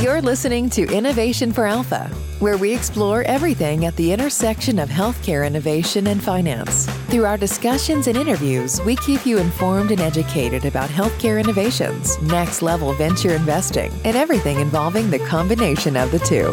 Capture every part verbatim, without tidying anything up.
You're listening to Innovation for Alpha, where we explore everything at the intersection of healthcare innovation and finance. Through our discussions and interviews, we keep you informed and educated about healthcare innovations, next-level venture investing, and everything involving the combination of the two.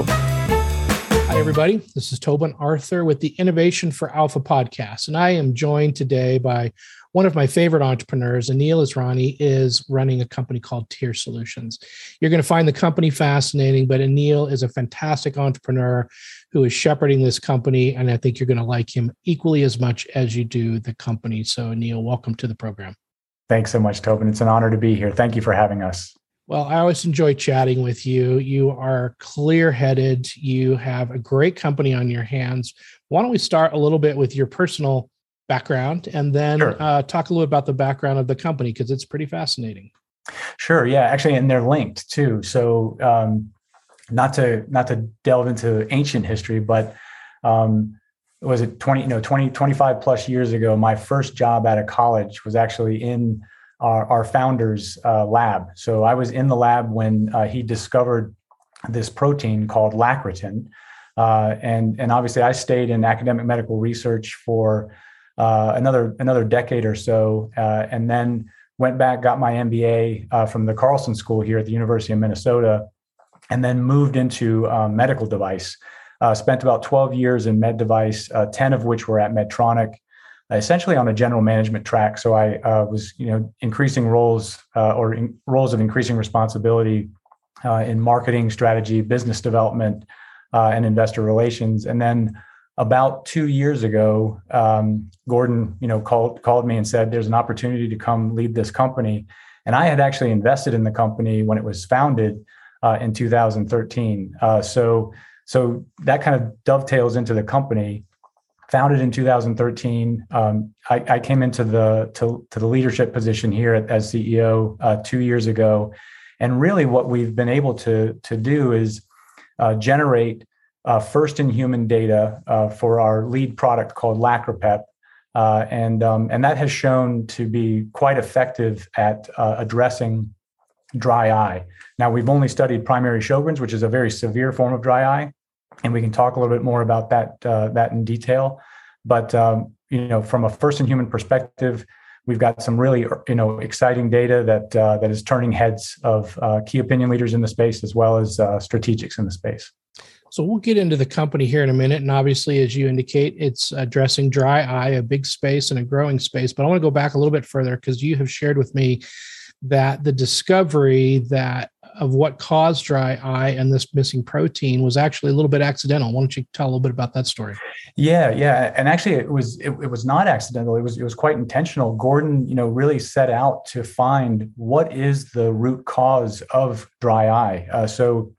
Hi, everybody. This is Tobin Arthur with the Innovation for Alpha podcast, and I am joined today by one of my favorite entrepreneurs. Anil Israni is running a company called Tier Solutions. You're going to find the company fascinating, but Anil is a fantastic entrepreneur who is shepherding this company, and I think you're going to like him equally as much as you do the company. So, Anil, welcome to the program. Thanks so much, Tobin. It's an honor to be here. Thank you for having us. Well, I always enjoy chatting with you. You are clear-headed. You have a great company on your hands. Why don't we start a little bit with your personal background and then sure. uh, talk a little about the background of the company, because it's pretty fascinating. Sure. Yeah, actually, and they're linked too. So um, not to not to delve into ancient history, but um, was it twenty, you know, twenty, twenty-five plus years ago, my first job out of college was actually in our, our founder's uh, lab. So I was in the lab when uh, he discovered this protein called lacretin. Uh, and, and obviously I stayed in academic medical research for Uh, another another decade or so, uh, and then went back, got my M B A uh, from the Carlson School here at the University of Minnesota, and then moved into uh, medical device. Uh, spent about twelve years in med device, uh, ten of which were at Medtronic, essentially on a general management track. So I uh, was, you know, increasing roles uh, or in roles of increasing responsibility uh, in marketing, strategy, business development, uh, and investor relations, and then about two years ago, um, Gordon, you know, called called me and said, "There's an opportunity to come lead this company." And I had actually invested in the company when it was founded uh, in two thousand thirteen. Uh, so, so that kind of dovetails into the company. Founded in two thousand thirteen, um, I, I came into the to, to the leadership position here as C E O uh, two years ago, and really what we've been able to to do is uh, generate Uh, first in human data uh, for our lead product called Lacropep. Uh, and, um, and that has shown to be quite effective at uh, addressing dry eye. Now, we've only studied primary Sjogren's, which is a very severe form of dry eye. And we can talk a little bit more about that, uh, that in detail. But, um, you know, from a first in human perspective, we've got some really, you know, exciting data that, uh, that is turning heads of uh, key opinion leaders in the space, as well as uh, strategics in the space. So we'll get into the company here in a minute. And obviously, as you indicate, it's addressing dry eye, a big space and a growing space. But I want to go back a little bit further, because you have shared with me that the discovery that of what caused dry eye and this missing protein was actually a little bit accidental. Why don't you tell a little bit about that story? Yeah, yeah. And actually it was it, it was not accidental. It was it was quite intentional. Gordon, you know, really set out to find what is the root cause of dry eye. Uh, so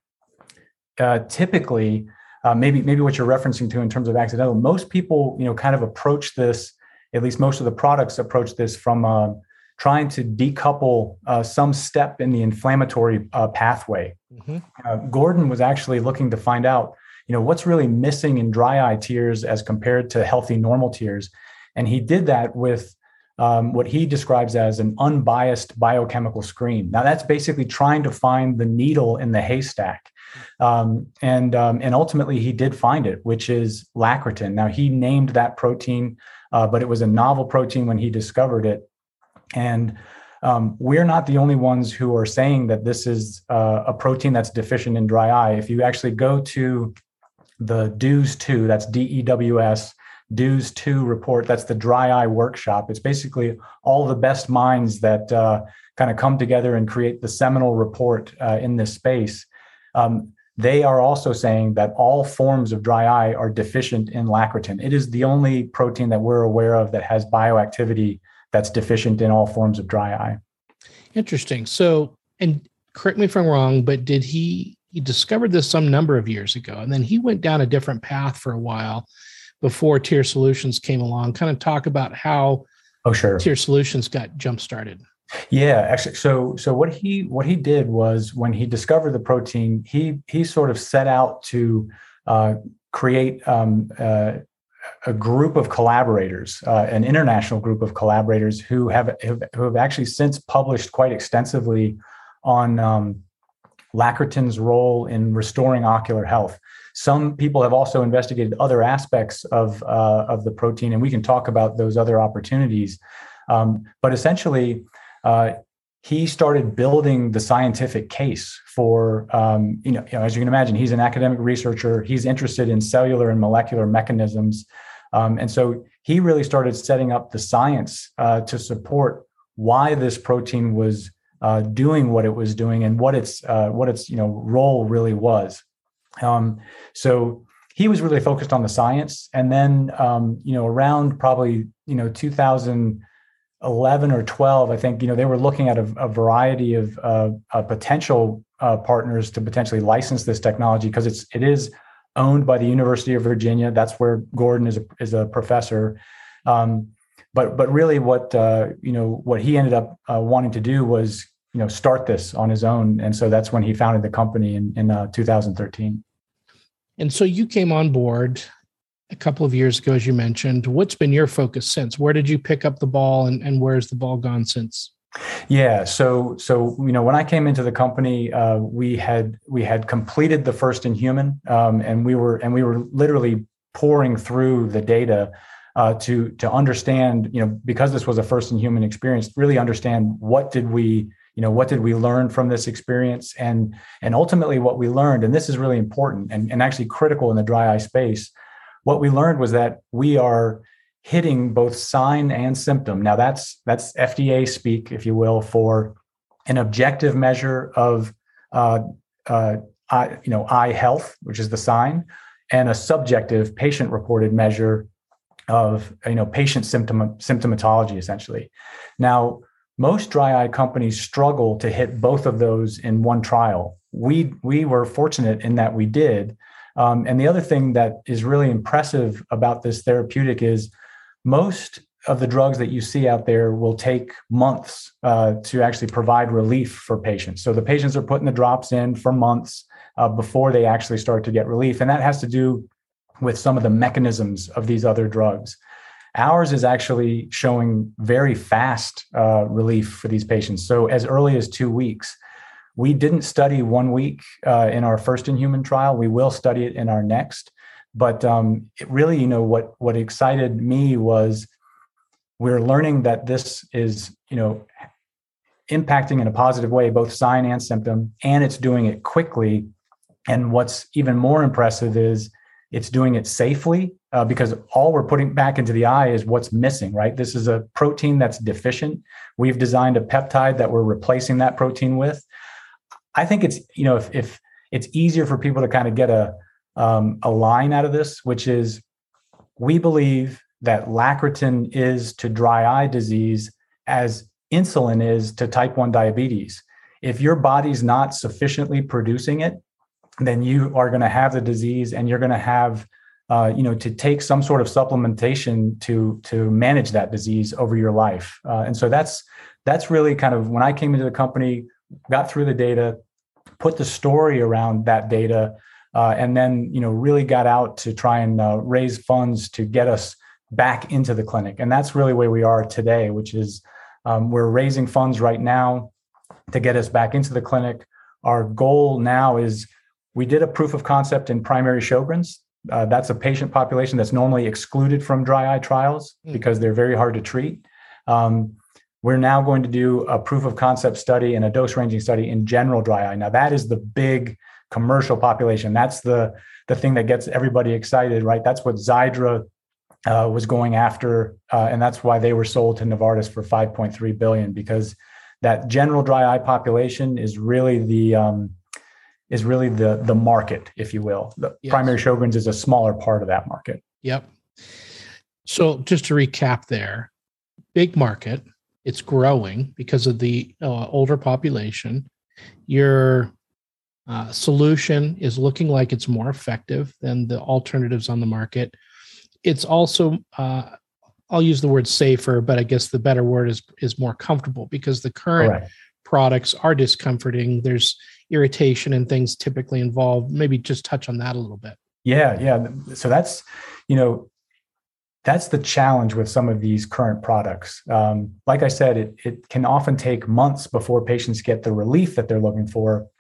Uh, typically, uh, maybe maybe what you're referencing to in terms of accidental, most people, you know, kind of approach this, at least most of the products approach this from uh, trying to decouple uh, some step in the inflammatory uh, pathway. Mm-hmm. Uh, Gordon was actually looking to find out, you know, what's really missing in dry eye tears as compared to healthy normal tears. And he did that with um, what he describes as an unbiased biochemical screen. Now, that's basically trying to find the needle in the haystack. Um, and um, and ultimately, he did find it, which is lacretin. Now, he named that protein, uh, but it was a novel protein when he discovered it. And um, we're not the only ones who are saying that this is uh, a protein that's deficient in dry eye. If you actually go to the D E W S two, that's D E W S, D E W S two report, that's the dry eye workshop. It's basically all the best minds that uh, kind of come together and create the seminal report uh, in this space. Um, they are also saying that all forms of dry eye are deficient in lacretin. It is the only protein that we're aware of that has bioactivity that's deficient in all forms of dry eye. Interesting. So, and correct me if I'm wrong, but did he, he discovered this some number of years ago, and then he went down a different path for a while before Tier Solutions came along. Kind of talk about how oh, sure. Tier Solutions got jump-started. Yeah, actually, so so what he what he did was, when he discovered the protein, he he sort of set out to uh, create um, uh, a group of collaborators, uh, an international group of collaborators who have who have actually since published quite extensively on um, Lacretin's role in restoring ocular health. Some people have also investigated other aspects of, uh, of the protein, and we can talk about those other opportunities. Um, but essentially, uh, he started building the scientific case for, um, you, know, you know, as you can imagine, he's an academic researcher. He's interested in cellular and molecular mechanisms. Um, and so he really started setting up the science uh, to support why this protein was uh, doing what it was doing and what its uh, what its you know role really was. Um, so he was really focused on the science, and then um, you know around probably you know two thousand eleven or twelve, I think you know they were looking at a, a variety of uh, uh, potential uh, partners to potentially license this technology, because it's it is owned by the University of Virginia. That's where Gordon is a, is a professor. Um, but but really, what uh, you know what he ended up uh, wanting to do was you know start this on his own, and so that's when he founded the company in in uh, two thousand thirteen. And so you came on board a couple of years ago, as you mentioned. What's been your focus since? Where did you pick up the ball, and, and where's the ball gone since? Yeah, so so you know when I came into the company, uh, we had we had completed the first in human, um, and we were and we were literally pouring through the data uh, to to understand, you know, because this was a first in human experience, really understand what did we you know what did we learn from this experience, and and ultimately what we learned, and this is really important and, and actually critical in the dry eye space. What we learned was that we are hitting both sign and symptom. Now that's that's F D A speak, if you will, for an objective measure of uh, uh, eye, you know eye health, which is the sign, and a subjective patient-reported measure of you know patient symptom symptomatology, essentially. Now, most dry eye companies struggle to hit both of those in one trial. We we were fortunate in that we did. Um, and the other thing that is really impressive about this therapeutic is most of the drugs that you see out there will take months uh, to actually provide relief for patients. So the patients are putting the drops in for months uh, before they actually start to get relief. And that has to do with some of the mechanisms of these other drugs. Ours is actually showing very fast uh, relief for these patients. So as early as two weeks. We didn't study one week uh, in our first in human trial. We will study it in our next. But um, it really, you know, what what excited me was we're learning that this is, you know, impacting in a positive way, both sign and symptom, and it's doing it quickly. And what's even more impressive is it's doing it safely uh, because all we're putting back into the eye is what's missing, right? This is a protein that's deficient. We've designed a peptide that we're replacing that protein with. I think it's, you know, if, if it's easier for people to kind of get a, um, a line out of this, which is we believe that Lacretin is to dry eye disease as insulin is to type one diabetes. If your body's not sufficiently producing it, then you are going to have the disease, and you're going to have, uh, you know, to take some sort of supplementation to to manage that disease over your life. Uh, and so that's that's really kind of when I came into the company, got through the data, put the story around that data, uh, and then, you know, really got out to try and uh, raise funds to get us back into the clinic. And that's really where we are today, which is um, we're raising funds right now to get us back into the clinic. Our goal now is we did a proof of concept in primary Sjogren's. Uh, that's a patient population that's normally excluded from dry eye trials because they're very hard to treat. Um, We're now going to do a proof of concept study and a dose ranging study in general dry eye. Now, that is the big commercial population. That's the, the thing that gets everybody excited, right? That's what Xiidra uh, was going after. Uh, and that's why they were sold to Novartis for five point three billion dollars, because that general dry eye population is really the um, is really the, the market, if you will. The yes. Primary Sjogren's is a smaller part of that market. Yep. So just to recap there, big market. It's growing because of the uh, older population. Your uh, solution is looking like it's more effective than the alternatives on the market. It's also, uh, I'll use the word safer, but I guess the better word is is more comfortable, because the current Correct. products are discomforting. There's irritation and things typically involved. Maybe just touch on that a little bit. Yeah, yeah. So that's, you know, that's the challenge with some of these current products. Um, like I said, it, it can often take months before patients get the relief that they're looking for.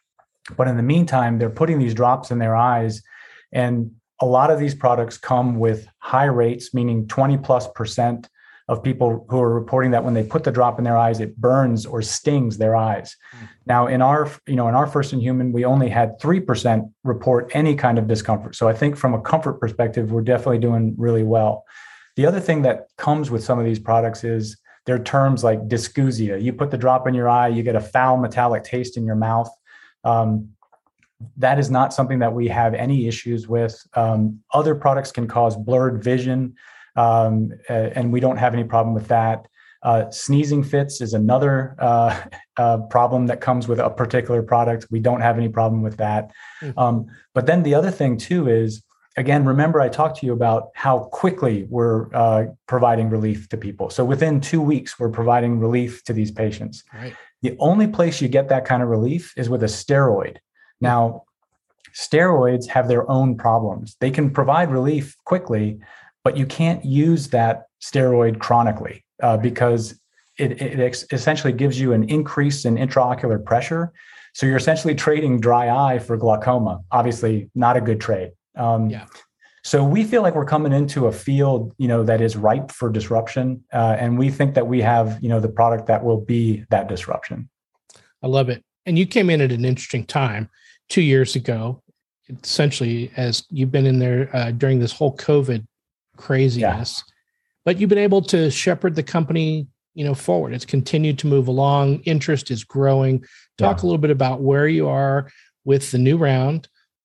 But in the meantime, they're putting these drops in their eyes. And a lot of these products come with high rates, meaning twenty plus percent of people who are reporting that when they put the drop in their eyes, it burns or stings their eyes. Mm. Now, in our, you know, in our first in human, we only had three percent report any kind of discomfort. So I think from a comfort perspective, we're definitely doing really well. The other thing that comes with some of these products is there are terms like dysgeusia. You put the drop in your eye, you get a foul metallic taste in your mouth. Um, that is not something that we have any issues with. Um, other products can cause blurred vision. Um, and we don't have any problem with that. Uh, sneezing fits is another uh, uh, problem that comes with a particular product. We don't have any problem with that. Mm-hmm. Um, but then the other thing too is, again, remember I talked to you about how quickly we're uh, providing relief to people. So within two weeks, we're providing relief to these patients. Right. The only place you get that kind of relief is with a steroid. Now, steroids have their own problems. They can provide relief quickly, but you can't use that steroid chronically uh, because it, it ex- essentially gives you an increase in intraocular pressure. So you're essentially trading dry eye for glaucoma. Obviously, not a good trade. Um, yeah. So we feel like we're coming into a field, you know, that is ripe for disruption, uh, and we think that we have, you know, the product that will be that disruption. I love it. And you came in at an interesting time two years ago, essentially, as you've been in there uh, during this whole COVID craziness, yeah. But you've been able to shepherd the company, you know, forward. It's continued to move along. Interest is growing. Talk yeah. a little bit about where you are with the new round.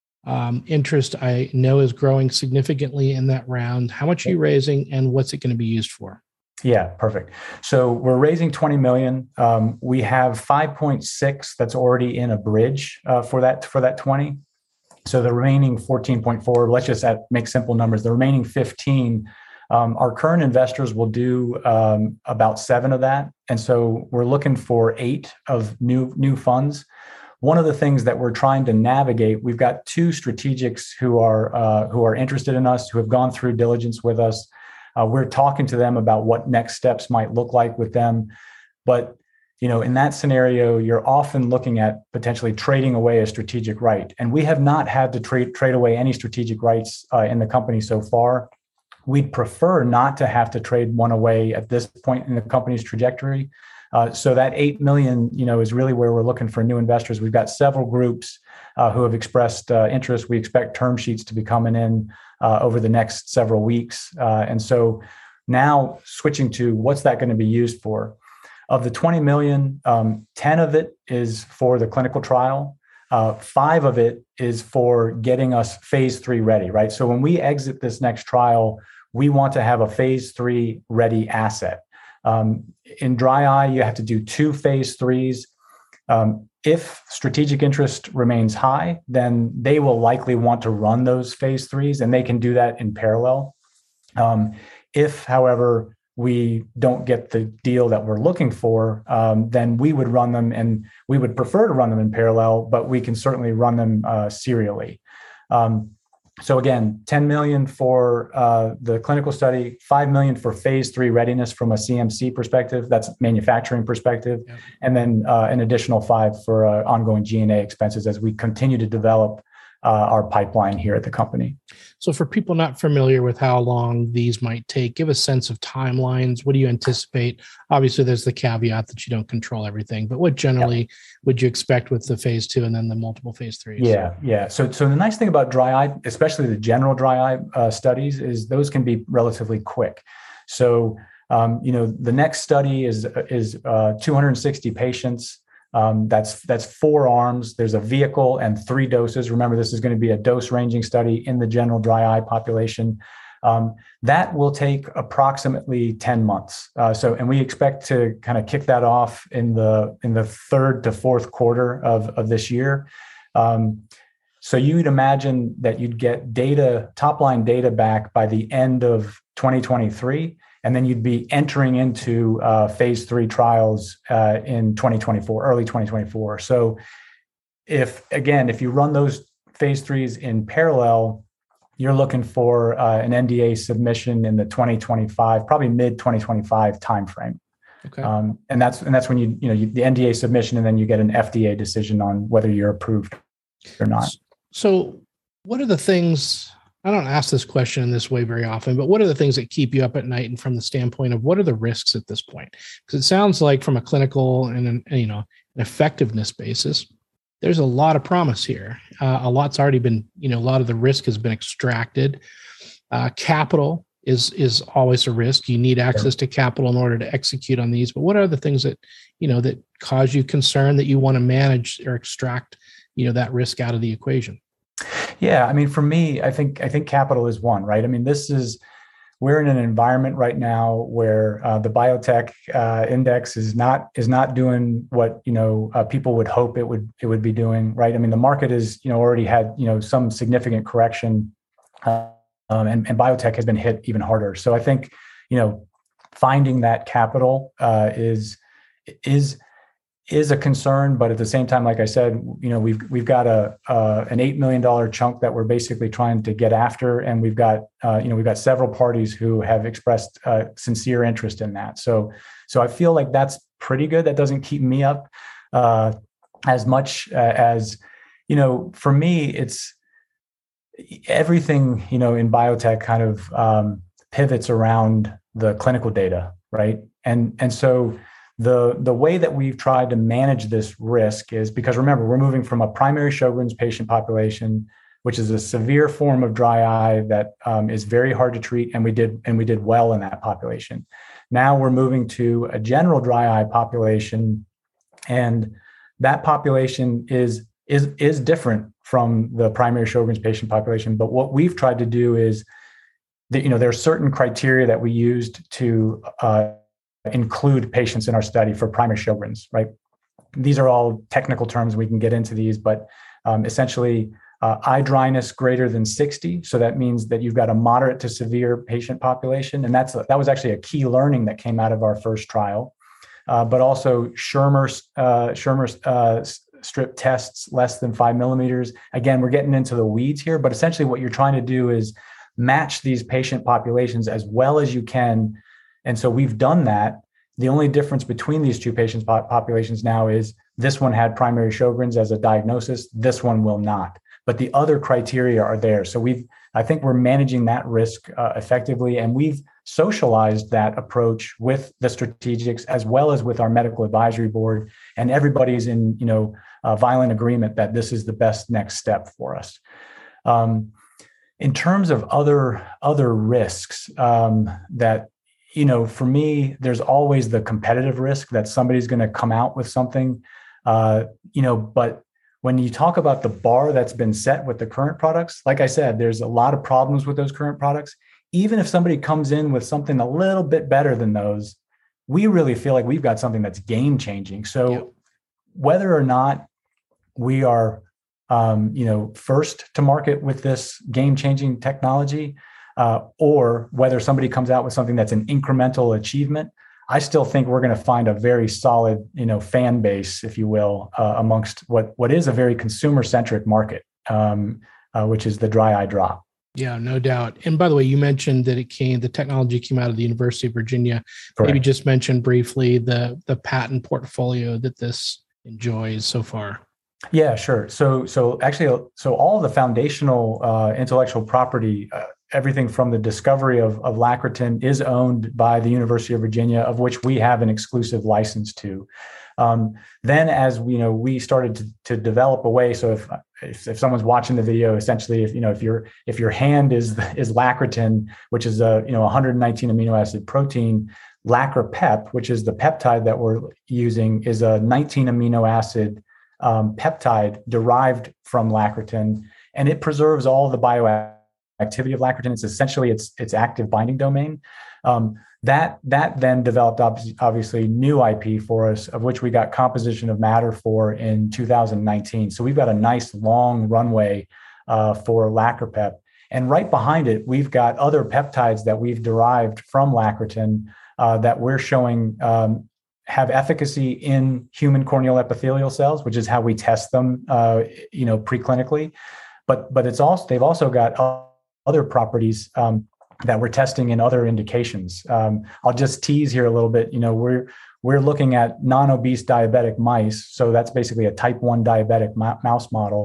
Um, interest, I know, is growing significantly in that round. How much are you raising, and what's it going to be used for? Yeah, perfect. So we're raising twenty million. Um, we have five point six that's already in a bridge uh, for that for that twenty. So the remaining fourteen point four, let's just add, make simple numbers. The remaining fifteen, um, our current investors will do um, about seven of that. And so we're looking for eight of new, new funds. One of the things that we're trying to navigate, we've got two strategics who are uh, who are interested in us, who have gone through diligence with us. Uh, we're talking to them about what next steps might look like with them. But you know, in that scenario, you're often looking at potentially trading away a strategic right. And we have not had to trade trade away any strategic rights uh, in the company so far. We'd prefer not to have to trade one away at this point in the company's trajectory. Uh, so that eight million, you know, is really where we're looking for new investors. We've got several groups uh, who have expressed uh, interest. We expect term sheets to be coming in uh, over the next several weeks. Uh, and so now switching to what's that going to be used for? Of the twenty million, um, ten of it is for the clinical trial. Uh, five of it is for getting us phase three ready, right? So when we exit this next trial, we want to have a phase three ready asset. Um, in dry eye, you have to do two phase threes. Um, if strategic interest remains high, then they will likely want to run those phase threes, and they can do that in parallel. Um, if, however, we don't get the deal that we're looking for, um, then we would run them, and we would prefer to run them in parallel, but we can certainly run them uh, serially. Um, so again, ten million for uh, the clinical study, five million for phase three readiness from a C M C perspective, that's manufacturing perspective, yep. and then uh, an additional five for uh, ongoing G and A expenses as we continue to develop Uh, our pipeline here at the company. So for people not familiar with how long these might take, give a sense of timelines. What do you anticipate? Obviously, there's the caveat that you don't control everything, but what generally yeah. would you expect with the phase two and then the multiple phase threes? Yeah, yeah. So, so the nice thing about dry eye, especially the general dry eye uh, studies, is those can be relatively quick. So, um, you know, the next study is is uh, two hundred sixty patients. Um, that's that's four arms. There's a vehicle and three doses. Remember, this is going to be a dose ranging study in the general dry eye population. Um, that will take approximately ten months. Uh, so, and we expect to kind of kick that off in the in the third to fourth quarter of of this year. Um, so you'd imagine that you'd get data, top line data back by the end of twenty twenty-three. And then you'd be entering into uh, phase three trials uh, in twenty twenty-four, early twenty twenty-four. So if, again, if you run those phase threes in parallel, you're looking for uh, an N D A submission in the twenty twenty-five, probably mid twenty twenty-five timeframe. Okay. Um, and that's and that's when you, you know, you, the N D A submission, and then you get an F D A decision on whether you're approved or not. So what are the things, I don't ask this question in this way very often, but what are the things that keep you up at night, and from the standpoint of what are the risks at this point? Because it sounds like from a clinical and an, you know, an effectiveness basis, there's a lot of promise here. Uh, a lot's already been, you know, a lot of the risk has been extracted. Uh, capital is is always a risk. You need access to capital in order to execute on these. But what are the things that, you know, that cause you concern that you want to manage or extract, you know, that risk out of the equation? Yeah, I mean, for me, I think I think capital is one, right? I mean, this is we're in an environment right now where uh, the biotech uh, index is not is not doing what you know uh, people would hope it would it would be doing, right? I mean, the market is you know already had you know some significant correction, uh, um, and, and biotech has been hit even harder. So I think you know finding that capital uh, is is. is a concern, but at the same time, like I said, you know, we've we've got a uh, an eight million dollar chunk that we're basically trying to get after, and we've got uh, you know we've got several parties who have expressed uh, sincere interest in that. So so I feel like that's pretty good. That doesn't keep me up uh, as much uh, as you know. For me, it's everything you know in biotech kind of um, pivots around the clinical data, right? And and so. The, the way that we've tried to manage this risk is because, remember, we're moving from a primary Sjogren's patient population, which is a severe form of dry eye that um, is very hard to treat, and we did and we did well in that population. Now we're moving to a general dry eye population, and that population is is is different from the primary Sjogren's patient population. But what we've tried to do is that you know there are certain criteria that we used to uh, include patients in our study for primary Sjogren's, right? These are all technical terms. We can get into these, but um, essentially uh, eye dryness greater than sixty. So that means that you've got a moderate to severe patient population. And that's that was actually a key learning that came out of our first trial. Uh, but also Schirmer's, uh, Schirmer's uh, strip tests less than five millimeters. Again, we're getting into the weeds here, but essentially what you're trying to do is match these patient populations as well as you can. And so we've done that. The only difference between these two patients populations now is this one had primary Sjogren's as a diagnosis. This one will not. But the other criteria are there. So we've, I think we're managing that risk uh, effectively. And we've socialized that approach with the strategics as well as with our medical advisory board. And everybody's in, you know, uh, violent agreement that this is the best next step for us. Um, in terms of other, other risks um, that, you know, for me, there's always the competitive risk that somebody's going to come out with something, uh, you know, but when you talk about the bar that's been set with the current products, like I said, there's a lot of problems with those current products. Even if somebody comes in with something a little bit better than those, we really feel like we've got something that's game changing. So yeah. Whether or not we are, um, you know, first to market with this game changing technology, Uh, or whether somebody comes out with something that's an incremental achievement, I still think we're going to find a very solid, you know, fan base, if you will, uh, amongst what what is a very consumer-centric market, um, uh, which is the dry eye drop. Yeah, no doubt. And by the way, you mentioned that it came, the technology came out of the University of Virginia. Correct. Maybe just mention briefly the the patent portfolio that this enjoys so far. Yeah, sure. So, so actually, so all the foundational uh, intellectual property, uh, everything from the discovery of, of Lacretin is owned by the University of Virginia, of which we have an exclusive license to. Um, then, as you know, we started to, to develop a way. So, if, if if someone's watching the video, essentially, if you know, if your if your hand is is Lacretin, which is a you know one hundred nineteen amino acid protein, Lacrapep, which is the peptide that we're using, is a nineteen amino acid Um, peptide derived from Lacretin, and it preserves all the bioactivity of Lacretin. It's essentially its its active binding domain. Um, that that then developed ob- obviously new I P for us, of which we got composition of matter for in two thousand nineteen. So we've got a nice long runway uh, for Lacrapep, and right behind it, we've got other peptides that we've derived from Lacretin uh, that we're showing. Um, have efficacy in human corneal epithelial cells, which is how we test them, uh, you know, preclinically. But but it's also they've also got other properties um, that we're testing in other indications. Um, I'll just tease here a little bit. You know, we're we're looking at non-obese diabetic mice, so that's basically a type one diabetic ma- mouse model,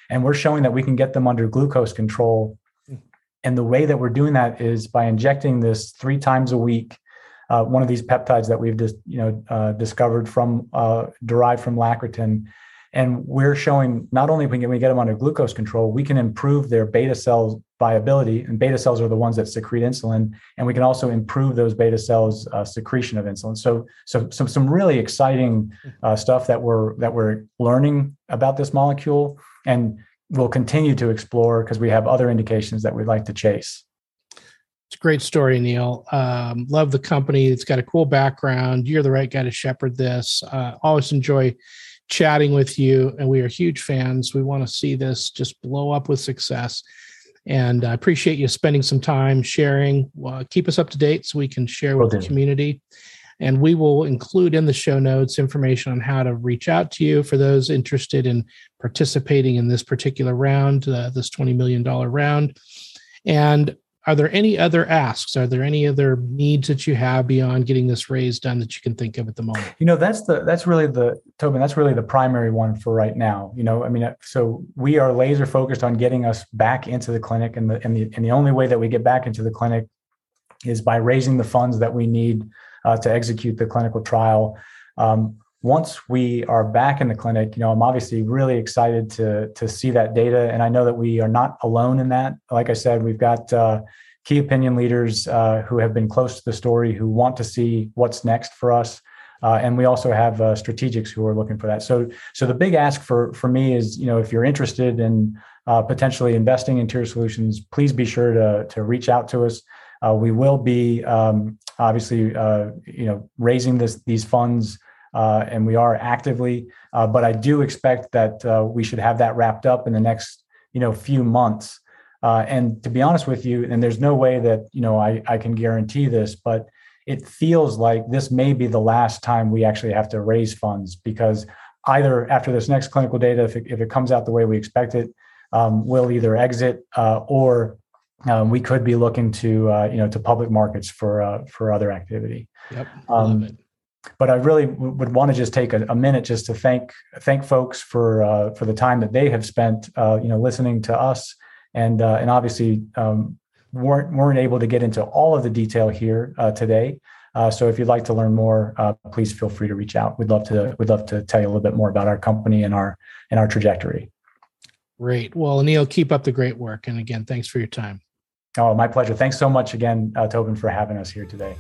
and we're showing that we can get them under glucose control. And the way that we're doing that is by injecting this three times a week, uh, one of these peptides that we've just, you know, uh, discovered from, uh, derived from lacretin. And we're showing not only when we get them under glucose control, we can improve their beta cell viability, and beta cells are the ones that secrete insulin, and we can also improve those beta cells' uh, secretion of insulin. So, so some some really exciting uh, stuff that we're that we're learning about this molecule, and we'll continue to explore because we have other indications that we'd like to chase. It's a great story, Neil. Um, love the company. It's got a cool background. You're the right guy to shepherd this. Uh, always enjoy chatting with you, and we are huge fans. We want to see this just blow up with success. And I appreciate you spending some time sharing. Uh, keep us up to date so we can share with the community. And we will include in the show notes information on how to reach out to you for those interested in participating in this particular round, uh, this twenty million dollars round. And are there any other asks? Are there any other needs that you have beyond getting this raise done that you can think of at the moment? You know, that's the that's really the Tobin. That's really the primary one for right now. You know, I mean, so we are laser focused on getting us back into the clinic, and the and the and the only way that we get back into the clinic is by raising the funds that we need uh, to execute the clinical trial. Um, Once we are back in the clinic, you know, I'm obviously really excited to to see that data, and I know that we are not alone in that. Like I said, we've got uh, key opinion leaders uh, who have been close to the story, who want to see what's next for us, uh, and we also have uh, strategics who are looking for that. So, so the big ask for for me is, you know, if you're interested in uh, potentially investing in Tier Solutions, please be sure to to reach out to us. Uh, we will be um, obviously, uh, you know, raising this these funds. Uh, and we are actively, uh, but I do expect that uh, we should have that wrapped up in the next, you know, few months. Uh, and to be honest with you, and there's no way that, you know, I, I can guarantee this, but it feels like this may be the last time we actually have to raise funds, because either after this next clinical data, if it, if it comes out the way we expect it, um, we'll either exit uh, or um, we could be looking to, uh, you know, to public markets for uh, for other activity. Yep, um, love it. But I really w- would want to just take a, a minute just to thank thank folks for uh, for the time that they have spent, uh, you know, listening to us, and uh, and obviously um, weren't weren't able to get into all of the detail here uh, today. Uh, so if you'd like to learn more, uh, please feel free to reach out. We'd love to we'd love to tell you a little bit more about our company and our and our trajectory. Great. Well, Neil, keep up the great work, and again, thanks for your time. Oh, my pleasure. Thanks so much again, uh, Tobin, for having us here today.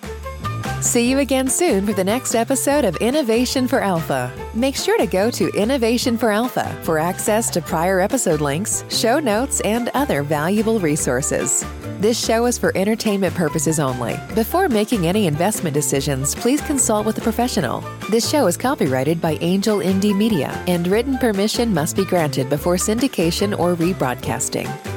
See you again soon for the next episode of Innovation for Alpha. Make sure to go to Innovation for Alpha for access to prior episode links, show notes, and other valuable resources. This show is for entertainment purposes only. Before making any investment decisions, please consult with a professional. This show is copyrighted by Angel M D Media, and written permission must be granted before syndication or rebroadcasting.